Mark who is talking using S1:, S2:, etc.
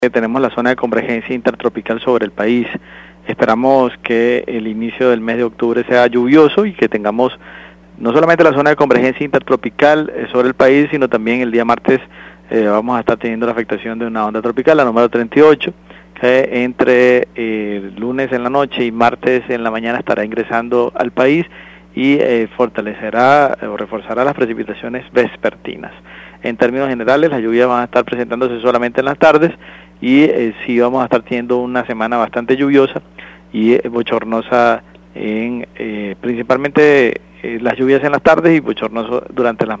S1: Tenemos la zona de convergencia intertropical sobre el país. Esperamos que el inicio del mes de octubre sea lluvioso y que tengamos no solamente la zona de convergencia intertropical sobre el país, sino también el día martes vamos a estar teniendo la afectación de una onda tropical, la número 38, que entre lunes en la noche y martes en la mañana estará ingresando al país y fortalecerá o reforzará las precipitaciones vespertinas. En términos generales, las lluvias van a estar presentándose solamente en las tardes y sí vamos a estar teniendo una semana bastante lluviosa y bochornosa, principalmente las lluvias en las tardes y bochornoso durante las